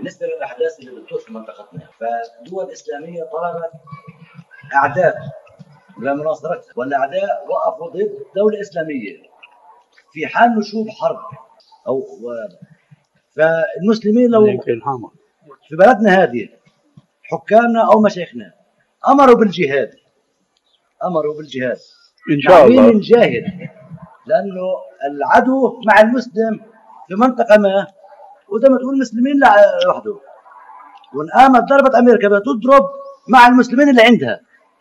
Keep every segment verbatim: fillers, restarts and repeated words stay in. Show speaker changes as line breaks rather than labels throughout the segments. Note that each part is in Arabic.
بالنسبة للأحداث اللي بتدور في منطقتنا، فالدول الإسلامية طلبت أعداء لمناصرتها، والأعداء وقفوا ضد دولة إسلامية في حال نشوب حرب أو و... فالمسلمين لو في بلدنا هذه حكامنا أو مشايخنا أمروا بالجهاد أمروا بالجهاد
إن شاء الله
نجاهد، لأنه العدو مع المسلم في منطقة ما، وده ما تقول المسلمين لوحده، وإن قامت ضربت أمريكا بتضرب مع المسلمين اللي عندها،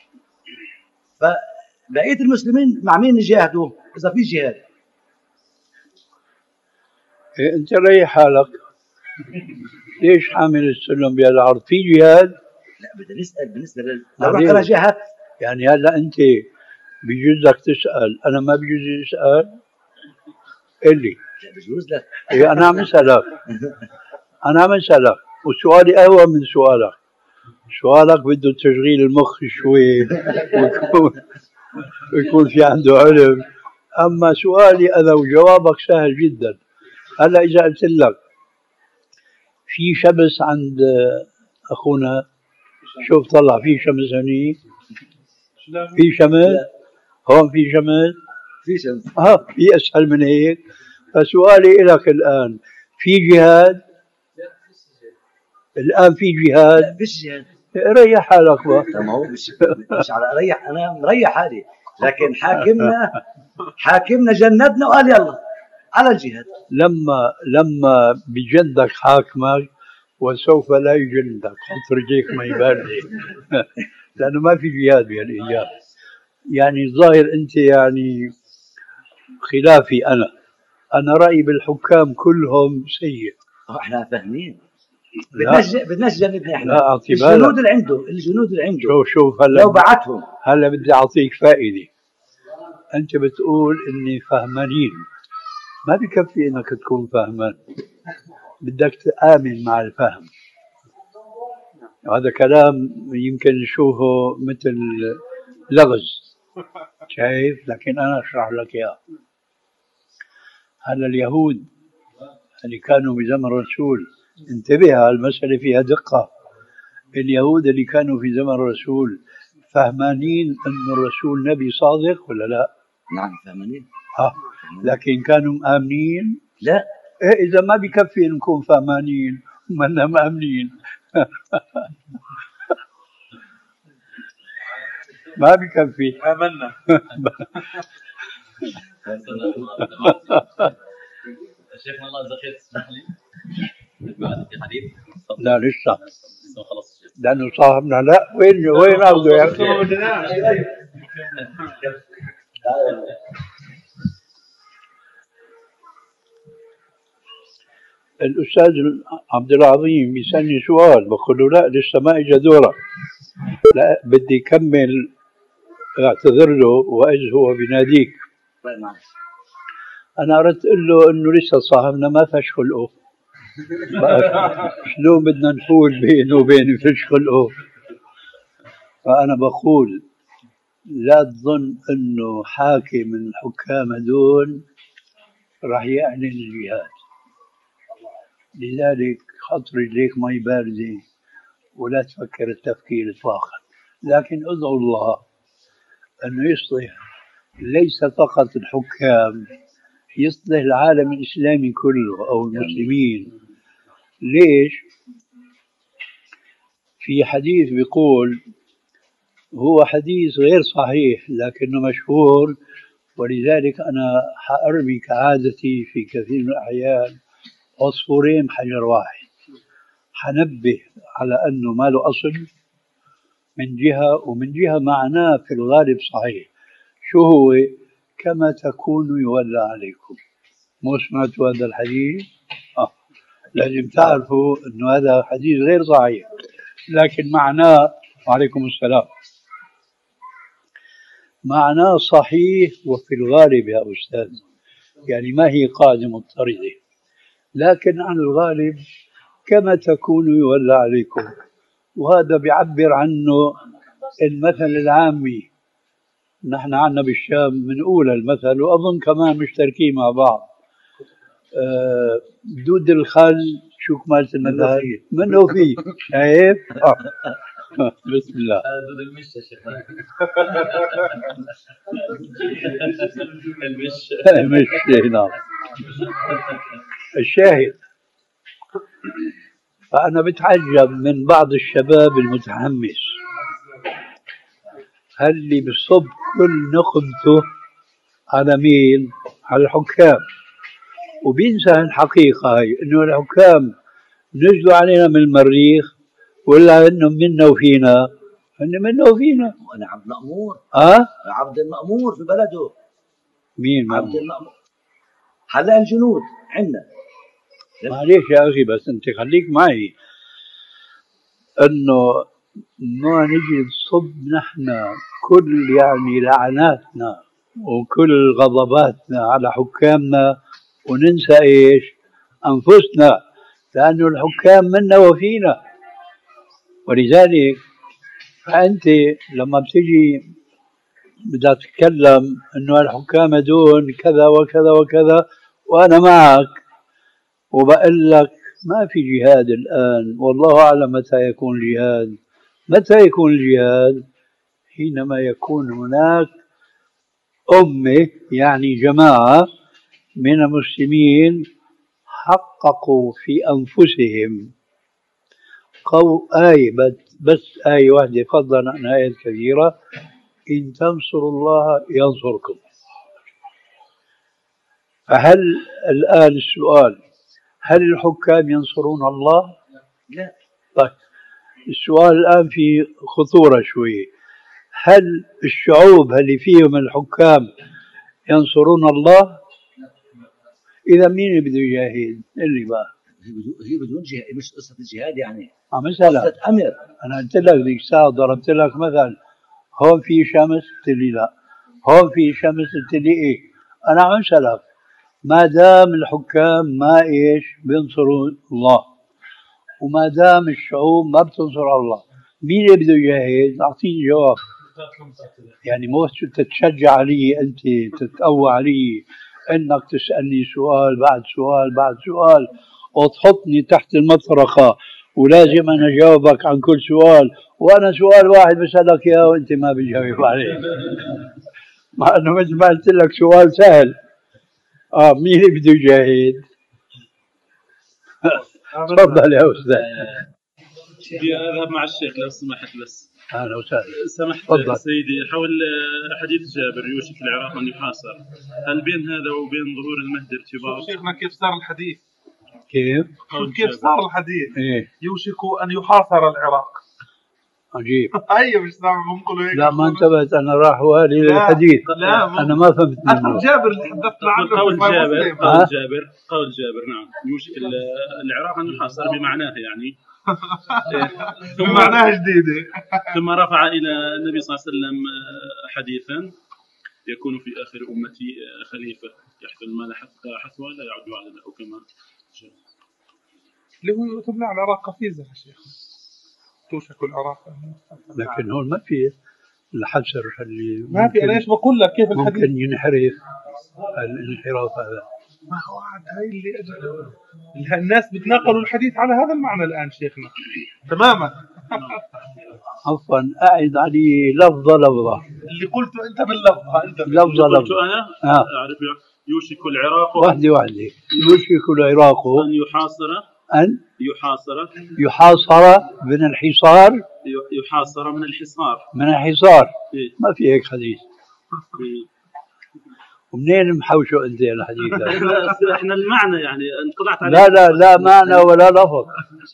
فبقية المسلمين مع مين يجاهدوا إذا في جهاد؟
إيه أنت ريح حالك، ليش حامل السلم بهالعرض؟ في جهاد؟
لا بدنا نسأل بالنسبة لل لو رحت أنا جهاد.
يعني هلا أنت بيجوز لك تسأل، أنا ما بيجوز لي أسأل؟ قل لي.
لا بيجوز لك.
إيه أنا عم أسألك أنا عم أسألك وسؤالي أهون من سؤالك. سؤالك بده تشغيل المخ شوي ويكون ويكون في عنده علم، أما سؤالي أنا وجوابك سهل جدا. هلا إذا قلت لك في شمس عند أخونا، شوف طلع في شمس هني، في شمس هون، في شمس
في شمس
ها، في أسهل من هيك؟ فسؤالي لك الآن، في جهاد؟ الآن في جهاد؟
لا فيش جهاد.
ريح حالك بقى.
ما مش مش على ريح، أنا مريح حالي، لكن حاكمنا حاكمنا جندنا وقال يلا على الجهاد.
لما لما بجندك حاكمك وسوف لا يجندك، حط رجليك ما يبالي لأنه ما في جهاد بهالأيام. يعني الظاهر أنت يعني خلافي. أنا أنا رأيي بالحكام كلهم سيء.
احنا فاهمين، بدناش بدناش جندنا احنا.
لا
الجنود اللي عنده الجنود اللي عنده
شوف شوف هلا
لو بعتهم.
هلا بدي أعطيك فائدة. أنت بتقول إني فهمانين، ما بكفي إنك تكون فهمان، بدك تآمن مع الفهم. هذا كلام يمكن نشوفه مثل لغز، شايف؟ لكن أنا أشرح لك إياه. هلا اليهود اللي كانوا بزمن الرسول، انتبه، المسألة فيها دقة. اليهود اللي كانوا في زمن الرسول فهمانين أن الرسول نبي صادق ولا لا؟
نعم فهمانين.
ها، لكن كانوا مآمنين؟
لا.
إيه إذا ما بكفي نكون فهمانين ومنا مآمنين ما بكفي.
آمنا.
شيخنا الله يجزاك تسمح لي بعد في حديث؟
لا لسه
خلاص
لأنه صاحبنا. لا وين وين أخذه يا أخي؟ الأستاذ عبد العظيم بيسألني سؤال، بقول له لا لسه ما إجا دورك، لا بدي كمل اعتذر له وإذ هو بيناديك. أنا أردت أقول له إنه لسه صاحبنا ما فش خلقه، شلون بدنا نقول بينه وبين فش خلقه؟ فأنا بقول لا تظن إنه حاكم من الحكام هذول راح يعلن الجهاد، لذلك حط رجليك مي باردة ولا تفكر التفكير إطلاقا، لكن ادعو الله أنه يصلح ليس فقط الحكام، يصلح العالم الإسلامي كله أو المسلمين. ليش؟ في حديث بيقول، هو حديث غير صحيح لكنه مشهور، ولذلك أنا حأرمي كعادتي في كثير من الأحيان عصفورين بحجر واحد. حنبه على أنه ما له أصل من جهة، ومن جهة معناه في الغالب صحيح. شو هو؟ كما تكونوا يولى عليكم. مو سمعتوا هذا الحديث؟ آه. لازم تعرفوا أنه هذا حديث غير صحيح لكن معناه، وعليكم السلام، معناه صحيح وفي الغالب يا أستاذ، يعني ما هي قاعدة مضطردة، لكن عن الغالب كما تكونوا يولى عليكم. وهذا بيعبر عنه المثل العامي. نحن عنا بالشام بنقول المثل، وأظن كمان مشتركين مع بعض، أه دود الخل شو كمالة المثال؟ منه فيه شايف؟ آه. بسم الله.
هذا المش يا شيخ. المش
المش نعم. الشاهد، فأنا بتعجب من بعض الشباب المتحمس، هل اللي بصب كل نقمته على مين؟ على الحكام، وبينسى الحقيقة هاي إنه الحكام نزلوا علينا من المريخ ولا إنهم منا وفينا؟ إن منا وفينا.
وأنا عبد المأمور.
أه؟
عبد المأمور في بلده.
مين
عبد المأمور؟ هلا الجنود عندنا.
معليش يا أخي، بس أنت خليك معي إنه ما نجي نصب نحن كل يعني لعناتنا وكل غضباتنا على حكامنا وننسى إيش؟ أنفسنا، لأنه الحكام منا وفينا. ولذلك فأنت لما بتجي بدها تتكلم إنه الحكام دون كذا وكذا وكذا، وأنا معك وبقول لك ما في جهاد الآن، والله أعلم متى يكون الجهاد. متى يكون الجهاد؟ حينما يكون هناك أمة يعني جماعة من المسلمين حققوا في أنفسهم قو آية، بس آية واحدة فضلا عن آيات كثيرة: إن تنصروا الله ينصركم. فهل الآن السؤال، هل الحكام ينصرون الله؟
لا.
طيب السؤال الآن في خطورة شوي، هل الشعوب اللي فيهم الحكام ينصرون الله؟ إذا مين بده يجاهد؟ اللي بقى
هي بدون جهاد، مش قصة الجهاد يعني
مثلا
قصة أمر.
أنا قلت لك ذيك الساعة ضربت لك مثل، هون في شمس قلت لي لا، هون في شمس قلت لي إيه. أنا عم أسألك، ما دام الحكام ما إيش بينصروا الله، وما دام الشعوب ما بتنصر الله، مين اللي بده يجاهد؟ أعطيني جواب. يعني مو تتشجع علي أنت، تتقوى علي انك تسألني سؤال بعد سؤال بعد سؤال وتحطني تحت المطرقة ولازم انا اجاوبك عن كل سؤال، وانا سؤال واحد بسألك اياه وانت ما بتجاوب عليه، مع انه مثل ما قلت لك سؤال سهل. اه مين اللي بده يجاهد؟ تفضل يا استاذ.
بدي اذهب مع الشيخ لو سمحت. بس
اهلا وسهلا.
سمحت
تفضل
سيدي، حول حديث جابر يوشك العراق ان يحاصر، هل بين هذا وبين ظهور المهدي ارتباط؟
شيخنا كيف صار الحديث؟
كيف؟
كيف صار الحديث؟
إيه؟
يوشك ان يحاصر العراق.
عجيب.
ايوه مش سامع بنقولوا هيك.
لا ما انتبهت انا، راح والي للحديث.
لا
انا ما فهمت منه.
جابر اللي حدثنا عنه
قول جابر قول
أه؟
جابر قول جابر نعم، يوشك العراق ان يحاصر بمعناه يعني
بمعناها جديده.
ثم رفع الى النبي صلى الله عليه وسلم حديثا: يكون في اخر امتي خليفه يحفظ المال حتى حثوه لا يعد على او كما
اللي هو تبنى على العراق قفيزه يا شيخ، توشك العراق.
لكن هون ما في الحسر اللي
ما في. انا ايش بقول لك كيف الحديث
ممكن ينحرف الانحراف هذا.
ما هو عاد هاي اللي أجل. الناس بتناقلوا الحديث على هذا المعنى الان شيخنا تماما.
عفوا اعد علي لفظه لفظه
اللي قلته انت باللفظه انت
لفظه
قلت
لفظه
انا
آه.
اعرف يوشك العراق
واحده واحده. يوشك العراق
ان يحاصر
ان
يحاصر
يحاصر من الحصار
يحاصر من الحصار
من الحصار.
إيه؟
ما في هيك حديث.
إيه؟
ومنين محوشه انت الحديث هذا؟
احنا المعنى يعني انقطعت عليه.
لا لا لا معنى ولا لفظ.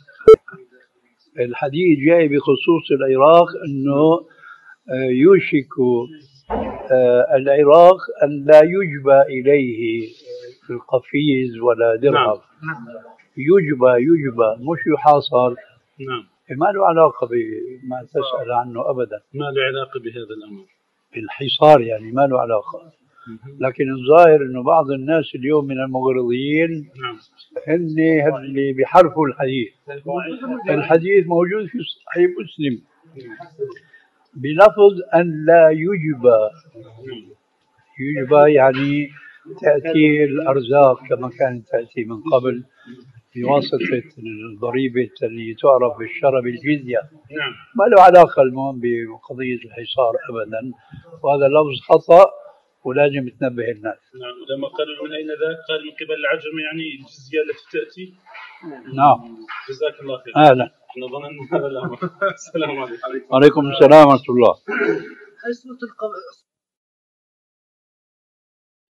الحديث جاي بخصوص العراق انه يوشك العراق ان لا يجبى اليه القفيز ولا درهم.
نعم.
يجبى يجبى مش يحاصر.
نعم.
ما له علاقه بما تسأل عنه ابدا.
ما له علاقه بهذا الامر.
الحصار يعني ما له علاقه. لكن الظاهر انه بعض الناس اليوم من المغرضين
نعم
هن اللي بيحرفوا الحديث. الحديث موجود في صحيح مسلم بلفظ ان لا يجبى. يجبى يعني تأتي الأرزاق كما كانت تأتي من قبل، بواسطة الضريبة اللي تعرف بالشرع بالجزية.
نعم.
ما له علاقة المهم بقضية الحصار أبدا، وهذا لفظ خطأ ولازم تنبه الناس.
نعم. ولما قالوا من أين ذاك قال من قبل العجم، يعني الجزية التي تأتي.
نعم.
جزاك الله خير.
أهلا.
احنا ظننا هذا الأمر. السلام عليكم.
وعليكم السلام ورحمة الله.
هل سورة القمر